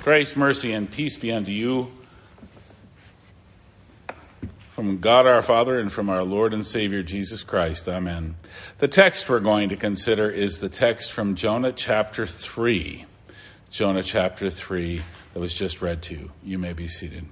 Grace, mercy, and peace be unto you from God our Father and from our Lord and Savior Jesus Christ. Amen. The text we're going to consider is the text from Jonah chapter 3. Jonah chapter 3 that was just read to you. You may be seated.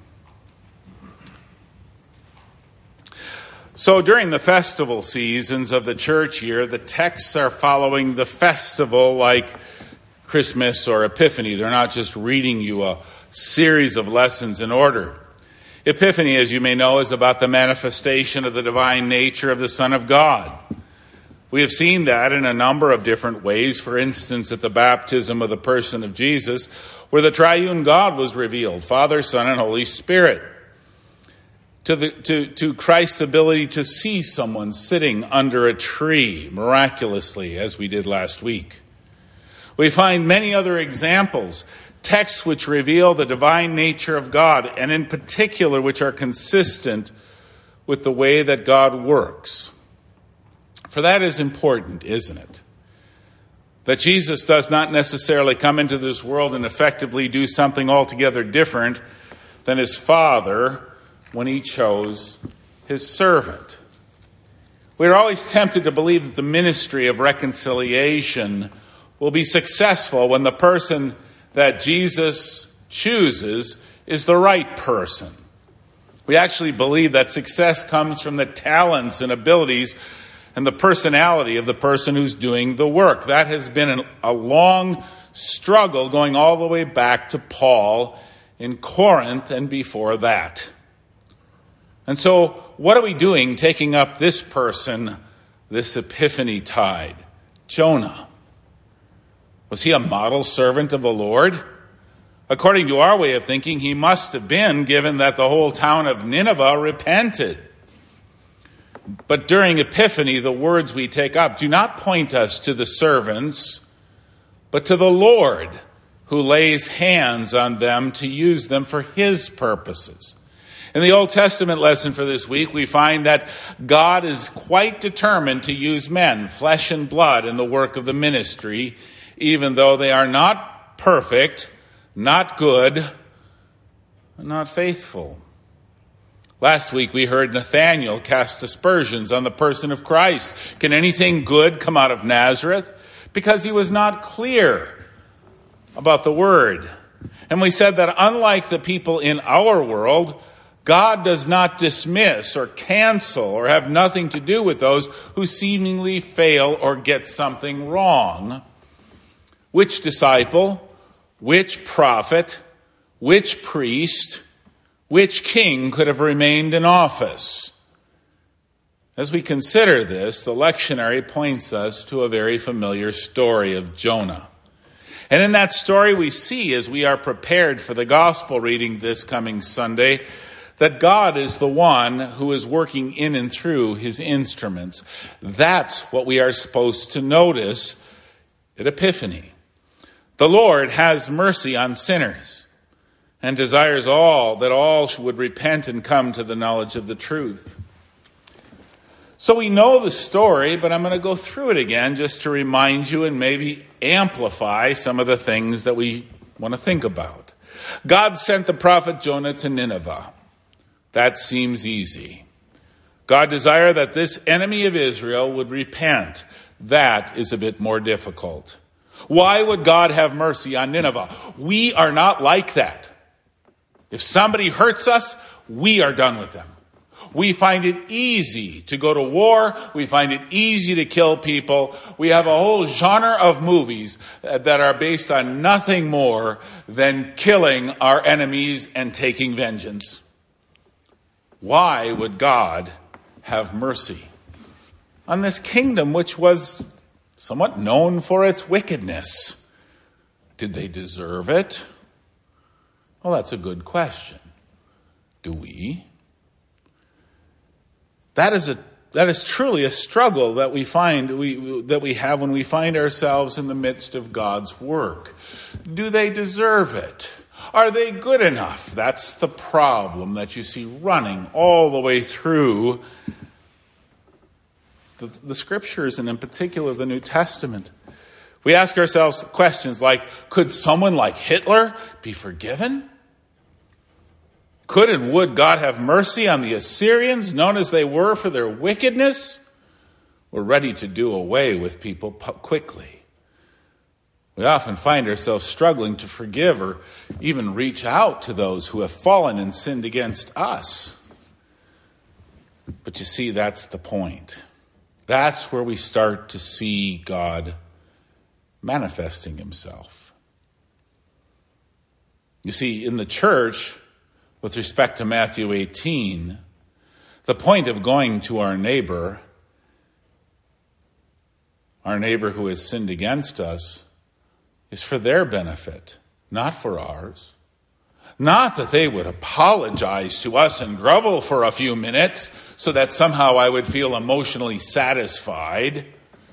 So during the festival seasons of the church year, the texts are following the festival like Christmas or Epiphany. They're not just reading you a series of lessons in order. Epiphany, as you may know, is about the manifestation of the divine nature of the Son of God. We have seen that in a number of different ways. For instance, at the baptism of the person of Jesus, where the triune God was revealed, Father, Son, and Holy Spirit. To Christ's ability to see someone sitting under a tree miraculously, as we did last week. We find many other examples, texts which reveal the divine nature of God, and in particular which are consistent with the way that God works. For that is important, isn't it? That Jesus does not necessarily come into this world and effectively do something altogether different than his Father when he chose his servant. We're always tempted to believe that the ministry of reconciliation will be successful when the person that Jesus chooses is the right person. We actually believe that success comes from the talents and abilities and the personality of the person who's doing the work. That has been a long struggle going all the way back to Paul in Corinth and before that. And so what are we doing taking up this person, this Epiphany tide? Jonah. Was he a model servant of the Lord? According to our way of thinking, he must have been, given that the whole town of Nineveh repented. But during Epiphany, the words we take up do not point us to the servants, but to the Lord, who lays hands on them to use them for his purposes. In the Old Testament lesson for this week, we find that God is quite determined to use men, flesh and blood, in the work of the ministry, even though they are not perfect, not good, not faithful. Last week we heard Nathanael cast aspersions on the person of Christ. Can anything good come out of Nazareth? Because he was not clear about the word. And we said that unlike the people in our world, God does not dismiss or cancel or have nothing to do with those who seemingly fail or get something wrong. Which disciple, which prophet, which priest, which king could have remained in office? As we consider this, the lectionary points us to a very familiar story of Jonah. And in that story we see, as we are prepared for the gospel reading this coming Sunday, that God is the one who is working in and through his instruments. That's what we are supposed to notice at Epiphany. The Lord has mercy on sinners and desires that all would repent and come to the knowledge of the truth. So we know the story, but I'm going to go through it again just to remind you and maybe amplify some of the things that we want to think about. God sent the prophet Jonah to Nineveh. That seems easy. God desired that this enemy of Israel would repent. That is a bit more difficult. Why would God have mercy on Nineveh? We are not like that. If somebody hurts us, we are done with them. We find it easy to go to war. We find it easy to kill people. We have a whole genre of movies that are based on nothing more than killing our enemies and taking vengeance. Why would God have mercy on this kingdom which was somewhat known for its wickedness? Did they deserve it? Well, that's a good question. Do we? That is truly a struggle that we have when we find ourselves in the midst of God's work. Do they deserve it? Are they good enough? That's the problem that you see running all the way through the scriptures, and in particular the New Testament. We ask ourselves questions like, could someone like Hitler be forgiven? Could and would God have mercy on the Assyrians, known as they were for their wickedness? We're ready to do away with people quickly. We often find ourselves struggling to forgive or even reach out to those who have fallen and sinned against us. But you see, that's the point. That's where we start to see God manifesting himself. You see, in the church, with respect to Matthew 18, the point of going to our neighbor who has sinned against us, is for their benefit, not for ours. Not that they would apologize to us and grovel for a few minutes so that somehow I would feel emotionally satisfied.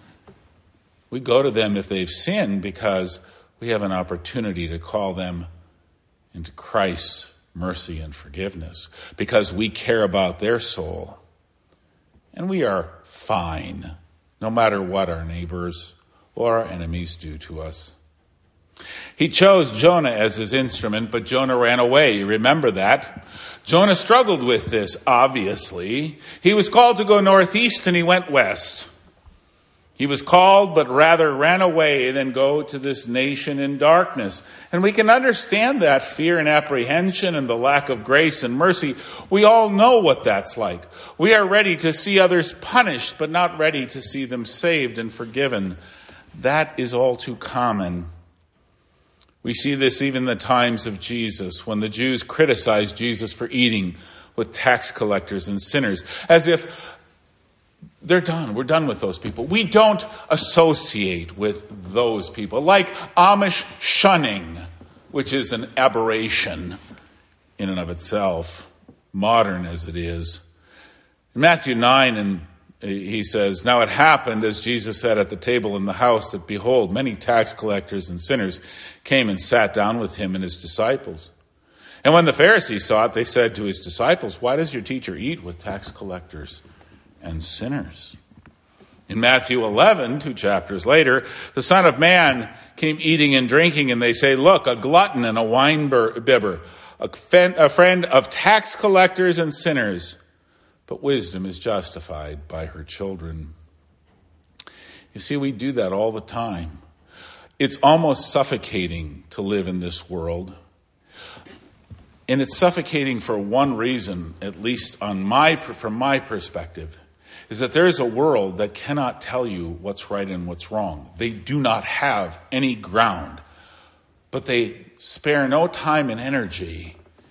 We go to them if they've sinned because we have an opportunity to call them into Christ's mercy and forgiveness, because we care about their soul. And we are fine, no matter what our neighbors or our enemies do to us. He chose Jonah as his instrument, but Jonah ran away. You remember that? Jonah struggled with this, obviously. He was called to go northeast and he went west. He was called, but rather ran away than go to this nation in darkness. And we can understand that fear and apprehension and the lack of grace and mercy. We all know what that's like. We are ready to see others punished, but not ready to see them saved and forgiven. That is all too common. We see this even in the times of Jesus, when the Jews criticized Jesus for eating with tax collectors and sinners, as if they're done. We're done with those people. We don't associate with those people. Like Amish shunning, which is an aberration in and of itself, modern as it is. In Matthew 9, he says, "Now it happened, as Jesus sat at the table in the house, that behold, many tax collectors and sinners came and sat down with him and his disciples. And when the Pharisees saw it, they said to his disciples, 'Why does your teacher eat with tax collectors and sinners?'" In Matthew 11, 2 chapters later, the Son of Man came eating and drinking, and they say, "Look, a glutton and a wine-bibber, a friend of tax collectors and sinners. But wisdom is justified by her children." You see, we do that all the time. It's almost suffocating to live in this world. And it's suffocating for one reason, at least from my perspective, is that there is a world that cannot tell you what's right and what's wrong. They do not have any ground, but they spare no time and energy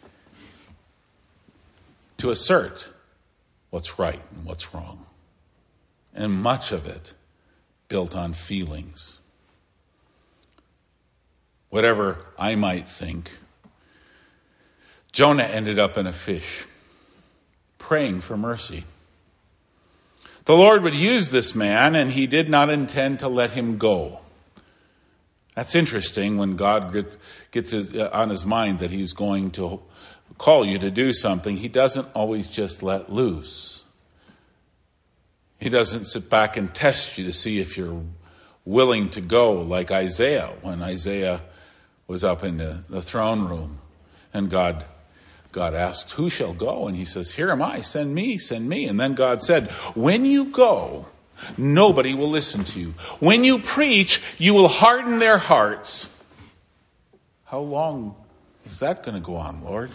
to assert what's right and what's wrong. And much of it built on feelings. Whatever I might think, Jonah ended up in a fish, praying for mercy. The Lord would use this man, and he did not intend to let him go. That's interesting when God gets on his mind that he's going to call you to do something. He doesn't always just let loose. He doesn't sit back and test you to see if you're willing to go, like Isaiah, when Isaiah was up in the throne room and God asked, "Who shall go?" And he says, "Here am I, send me, send me." And then God said, "When you go, nobody will listen to you. When you preach, you will harden their hearts." How long is that going to go on, Lord?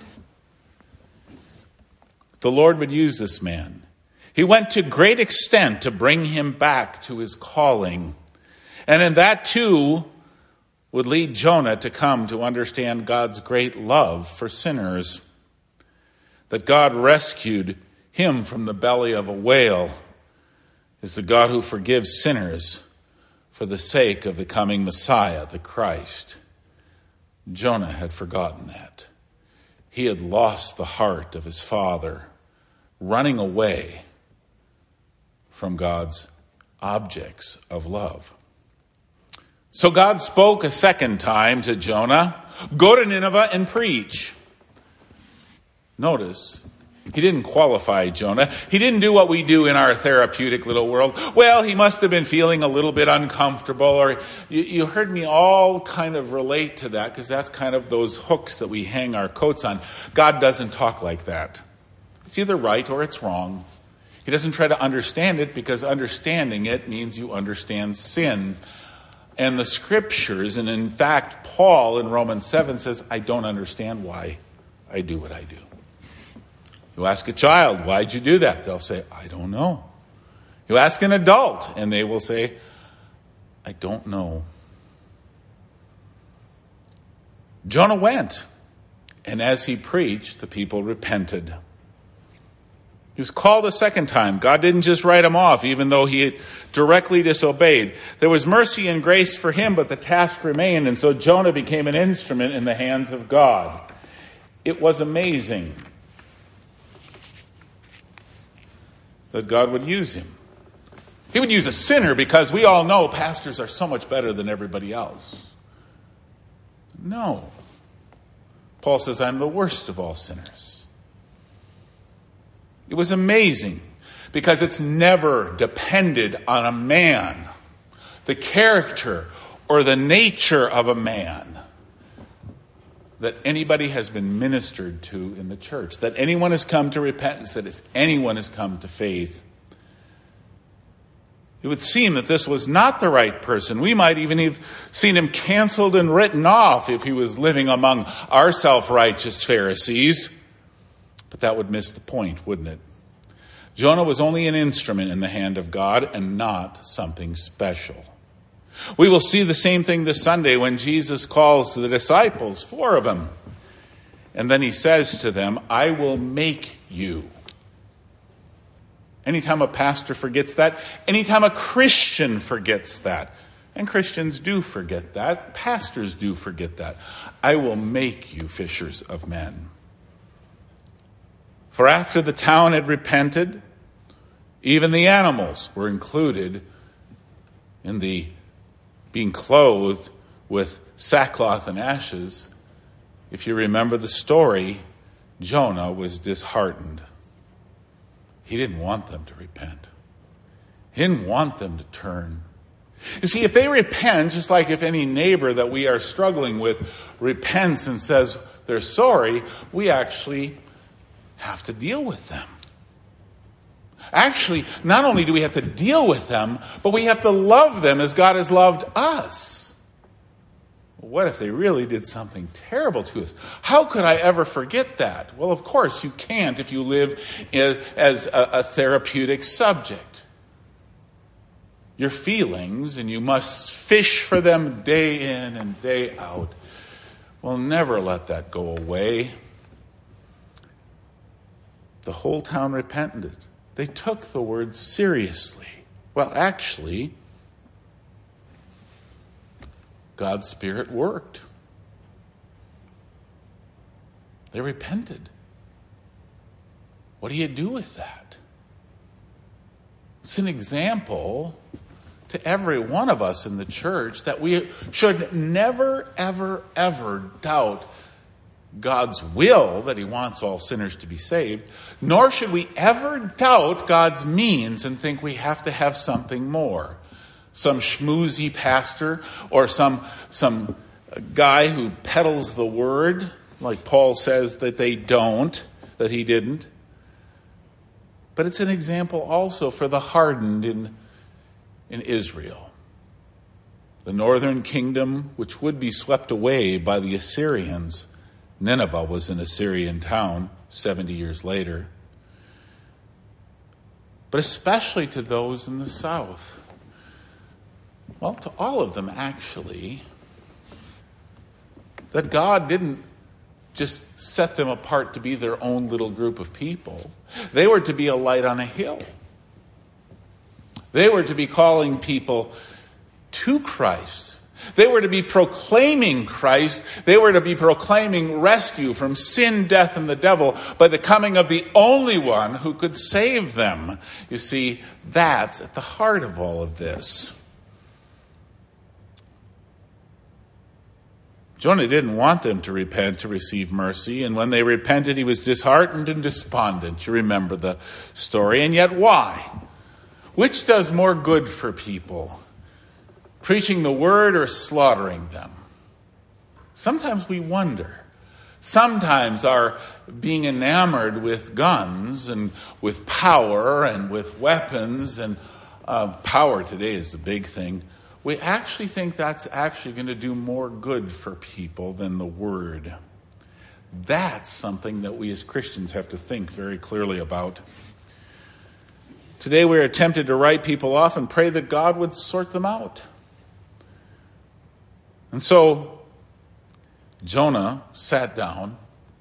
The Lord would use this man. He went to great extent to bring him back to his calling. And in that too would lead Jonah to come to understand God's great love for sinners. That God rescued him from the belly of a whale is the God who forgives sinners for the sake of the coming Messiah, the Christ. Jonah had forgotten that. He had lost the heart of his father, running away from God's objects of love. So God spoke a second time to Jonah, "Go to Nineveh and preach." Notice, He didn't qualify Jonah. He didn't do what we do in our therapeutic little world. Well, he must have been feeling a little bit uncomfortable, or you heard me all kind of relate to that, because that's kind of those hooks that we hang our coats on. God doesn't talk like that. It's either right or it's wrong. He doesn't try to understand it, because understanding it means you understand sin. And the scriptures, and in fact, Paul in Romans 7 says, I don't understand why I do what I do. You ask a child, why'd you do that? They'll say, I don't know. You ask an adult, and they will say, I don't know. Jonah went, and as he preached, the people repented. He was called a second time. God didn't just write him off, even though he had directly disobeyed. There was mercy and grace for him, but the task remained, and so Jonah became an instrument in the hands of God. It was amazing that God would use him. He would use a sinner, because we all know pastors are so much better than everybody else. No. Paul says, I'm the worst of all sinners. It was amazing, because it's never depended on a man, the character or the nature of a man, that anybody has been ministered to in the church, that anyone has come to repentance, that anyone has come to faith. It would seem that this was not the right person. We might even have seen him canceled and written off if he was living among our self-righteous Pharisees. But that would miss the point, wouldn't it? Jonah was only an instrument in the hand of God and not something special. We will see the same thing this Sunday when Jesus calls the disciples, 4 of them. And then he says to them, I will make you. Anytime a pastor forgets that, anytime a Christian forgets that, and Christians do forget that, pastors do forget that, I will make you fishers of men. For after the town had repented, even the animals were included in the being clothed with sackcloth and ashes. If you remember the story, Jonah was disheartened. He didn't want them to repent. He didn't want them to turn. You see, if they repent, just like if any neighbor that we are struggling with repents and says they're sorry, we actually have to deal with them. Actually, not only do we have to deal with them, but we have to love them as God has loved us. What if they really did something terrible to us? How could I ever forget that? Well, of course, you can't if you live as a therapeutic subject. Your feelings, and you must fish for them day in and day out. We'll never let that go away. The whole town repented. They took the word seriously. Well, actually, God's Spirit worked. They repented. What do you do with that? It's an example to every one of us in the church that we should never, ever, ever doubt God's will, that he wants all sinners to be saved, nor should we ever doubt God's means and think we have to have something more. Some schmoozy pastor or some guy who peddles the word, like Paul says that they don't, that he didn't. But it's an example also for the hardened in Israel. The northern kingdom, which would be swept away by the Assyrians. Nineveh was an Assyrian town 70 years later. But especially to those in the south. Well, to all of them, actually. That God didn't just set them apart to be their own little group of people. They were to be a light on a hill. They were to be calling people to Christ. They were to be proclaiming Christ. They were to be proclaiming rescue from sin, death, and the devil by the coming of the only one who could save them. You see, that's at the heart of all of this. Jonah didn't want them to repent to receive mercy, and when they repented, he was disheartened and despondent. You remember the story. And yet why? Which does more good for people? Preaching the word or slaughtering them? Sometimes we wonder. Sometimes our being enamored with guns and with power and with weapons, and power today is the big thing, we actually think that's actually going to do more good for people than the word. That's something that we as Christians have to think very clearly about. Today we are tempted to write people off and pray that God would sort them out. And so Jonah sat down,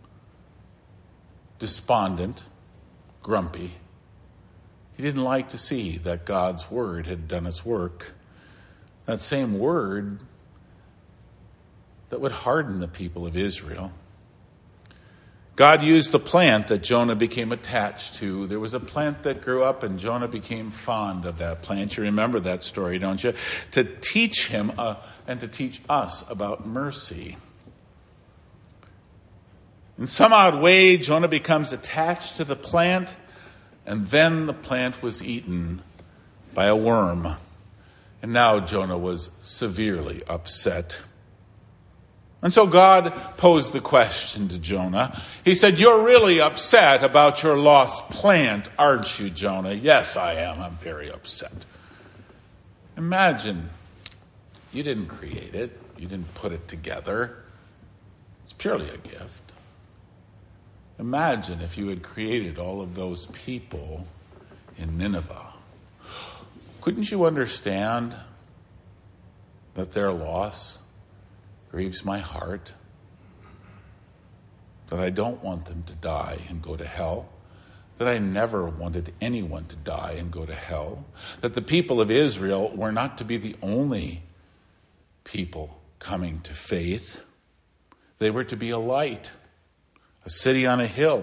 despondent, grumpy. He didn't like to see that God's word had done its work. That same word that would harden the people of Israel. God used the plant that Jonah became attached to. There was a plant that grew up and Jonah became fond of that plant. You remember that story, don't you? To teach him and to teach us about mercy. In some odd way, Jonah becomes attached to the plant, and then the plant was eaten by a worm. And now Jonah was severely upset. And so God posed the question to Jonah. He said, "You're really upset about your lost plant, aren't you, Jonah?" "Yes, I am. I'm very upset." Imagine, you didn't create it. You didn't put it together. It's purely a gift. Imagine if you had created all of those people in Nineveh. Couldn't you understand that their loss grieves my heart? That I don't want them to die and go to hell. That I never wanted anyone to die and go to hell. That the people of Israel were not to be the only people coming to faith. They were to be a light, a city on a hill.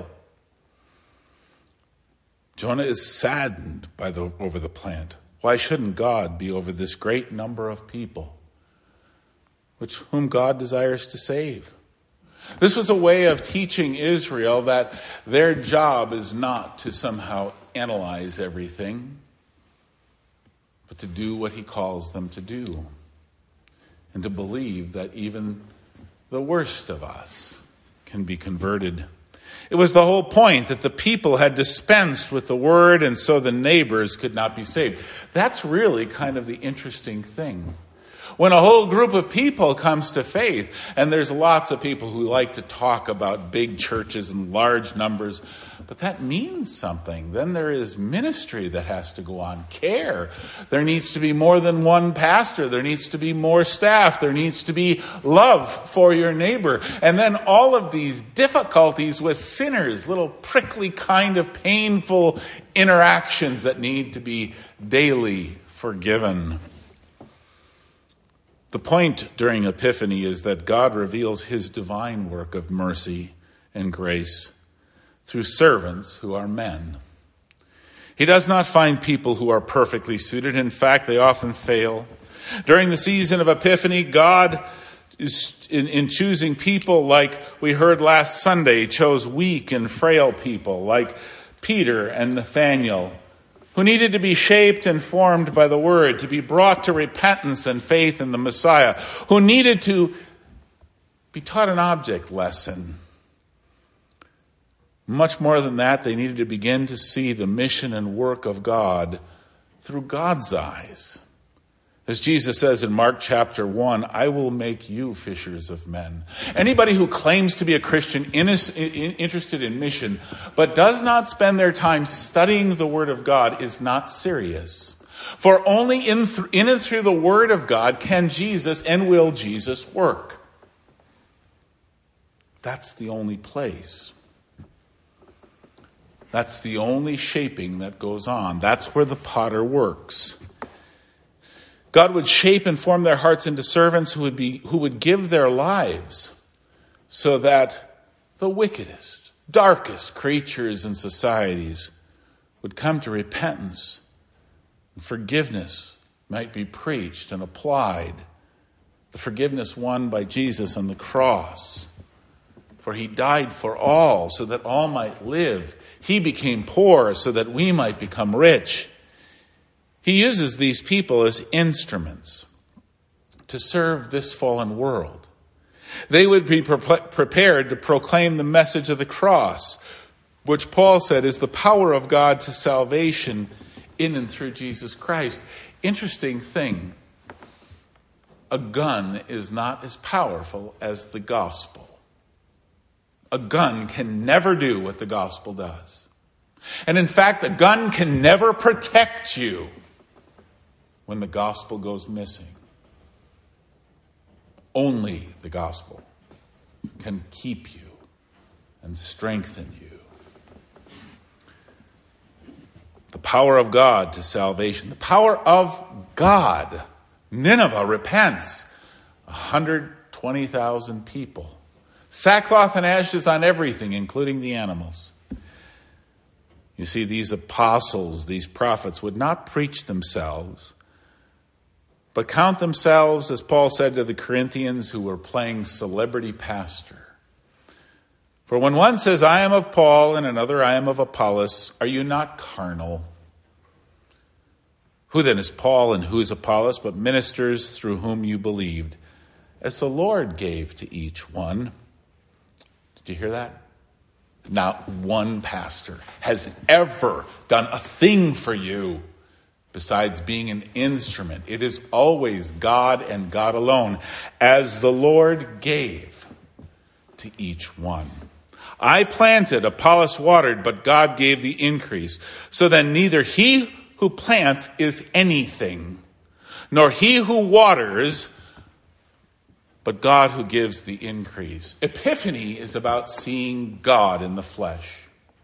Jonah is saddened over the plant. Why shouldn't God be over this great number of people, whom God desires to save? This was a way of teaching Israel that their job is not to somehow analyze everything, but to do what he calls them to do, and to believe that even the worst of us can be converted. It was the whole point that the people had dispensed with the word, and so the neighbors could not be saved. That's really kind of the interesting thing. When a whole group of people comes to faith, and there's lots of people who like to talk about big churches and large numbers, but that means something. Then there is ministry that has to go on, care. There needs to be more than one pastor. There needs to be more staff. There needs to be love for your neighbor. And then all of these difficulties with sinners, little prickly kind of painful interactions that need to be daily forgiven. The point during Epiphany is that God reveals his divine work of mercy and grace through servants who are men. He does not find people who are perfectly suited. In fact, they often fail. During the season of Epiphany, God is in choosing people like we heard last Sunday, chose weak and frail people like Peter and Nathaniel, who needed to be shaped and formed by the word, to be brought to repentance and faith in the Messiah, who needed to be taught an object lesson. Much more than that, they needed to begin to see the mission and work of God through God's eyes. As Jesus says in Mark chapter 1, "I will make you fishers of men." Anybody who claims to be a Christian interested in mission, but does not spend their time studying the Word of God is not serious. For only in and through the Word of God can Jesus and will Jesus work. That's the only place. That's the only shaping that goes on. That's where the potter works. God would shape and form their hearts into servants who would give their lives so that the wickedest, darkest creatures in societies would come to repentance and forgiveness might be preached and applied the forgiveness won by Jesus on the cross. For he died for all, so that all might live. He became poor so that we might become rich. He uses these people as instruments to serve this fallen world. They would be prepared to proclaim the message of the cross, which Paul said is the power of God to salvation in and through Jesus Christ. Interesting thing, a gun is not as powerful as the gospel. A gun can never do what the gospel does. And in fact, a gun can never protect you when the gospel goes missing. Only the gospel can keep you and strengthen you. The power of God to salvation. The power of God. Nineveh repents. 120,000 people. Sackcloth and ashes on everything, including the animals. You see, these apostles, these prophets, would not preach themselves, but count themselves, as Paul said to the Corinthians who were playing celebrity pastor. For when one says, I am of Paul, and another, I am of Apollos, are you not carnal? Who then is Paul and who is Apollos, but ministers through whom you believed, as the Lord gave to each one? Did you hear that? Not one pastor has ever done a thing for you besides being an instrument. It is always God and God alone, as the Lord gave to each one. I planted, Apollos watered, but God gave the increase. So then neither he who plants is anything, nor he who waters, but God who gives the increase. Epiphany is about seeing God in the flesh.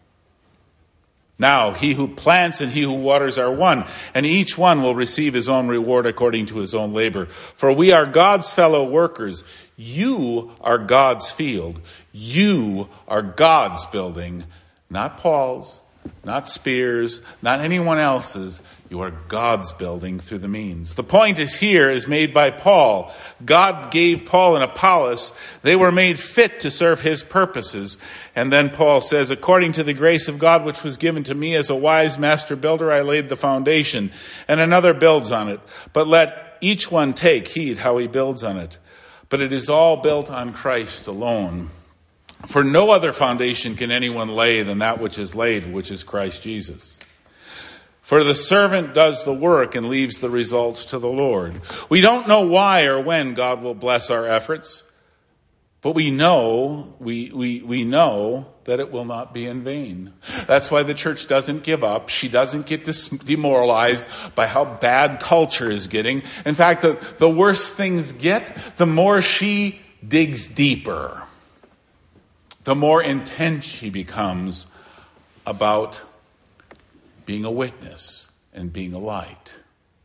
Now, he who plants and he who waters are one, and each one will receive his own reward according to his own labor. For we are God's fellow workers. You are God's field. You are God's building, not Paul's, not Spears, not anyone else's. You are God's building through the means. The point is made by Paul. God gave Paul and Apollos. They were made fit to serve his purposes. And then Paul says, according to the grace of God which was given to me as a wise master builder, I laid the foundation, and another builds on it. But let each one take heed how he builds on it. But it is all built on Christ alone. For no other foundation can anyone lay than that which is laid, which is Christ Jesus. For the servant does the work and leaves the results to the Lord. We don't know why or when God will bless our efforts, but we know that it will not be in vain. That's why the church doesn't give up. She doesn't get demoralized by how bad culture is getting. In fact, the worse things get, the more she digs deeper. The more intense she becomes about being a witness and being a light.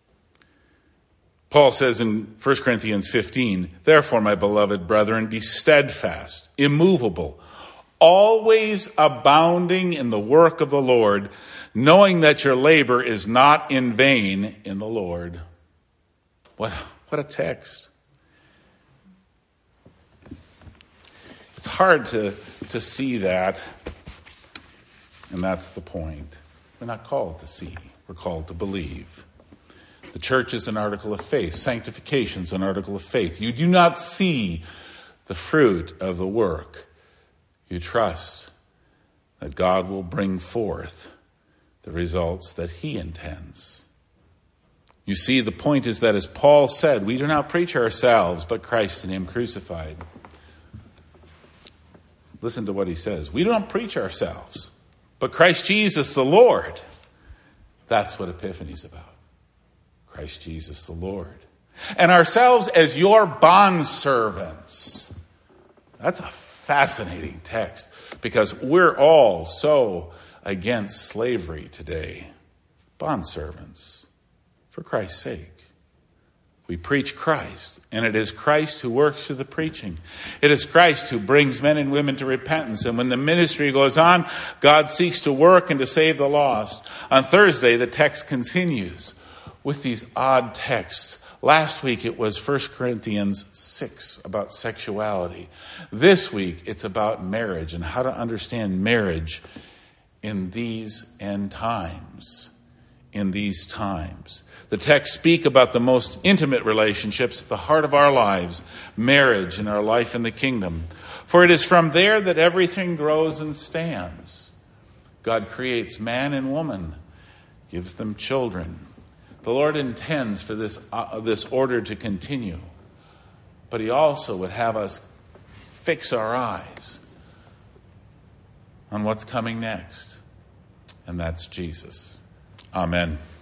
Paul says in 1 Corinthians 15, therefore, my beloved brethren, be steadfast, immovable, always abounding in the work of the Lord, knowing that your labor is not in vain in the Lord. What a text. It's hard to see that, and that's the point. We're not called to see. We're called to believe. The church is an article of faith. Sanctification is an article of faith. You do not see the fruit of the work. You trust that God will bring forth the results that he intends. You see, the point is that, as Paul said, we do not preach ourselves, but Christ and him crucified. Listen to what he says. We don't preach ourselves, but Christ Jesus the Lord. That's what Epiphany is about. Christ Jesus the Lord. And ourselves as your bondservants. That's a fascinating text, because we're all so against slavery today. Bondservants, for Christ's sake. We preach Christ, and it is Christ who works through the preaching. It is Christ who brings men and women to repentance. And when the ministry goes on, God seeks to work and to save the lost. On Thursday, the text continues with these odd texts Last week it was 1 Corinthians 6 about sexuality. This week it's about marriage and how to understand marriage in these end times. In these times. The texts speak about the most intimate relationships at the heart of our lives, marriage and our life in the kingdom. For it is from there that everything grows and stands. God creates man and woman, gives them children. The Lord intends for this order to continue, but he also would have us fix our eyes on what's coming next, and that's Jesus. Amen.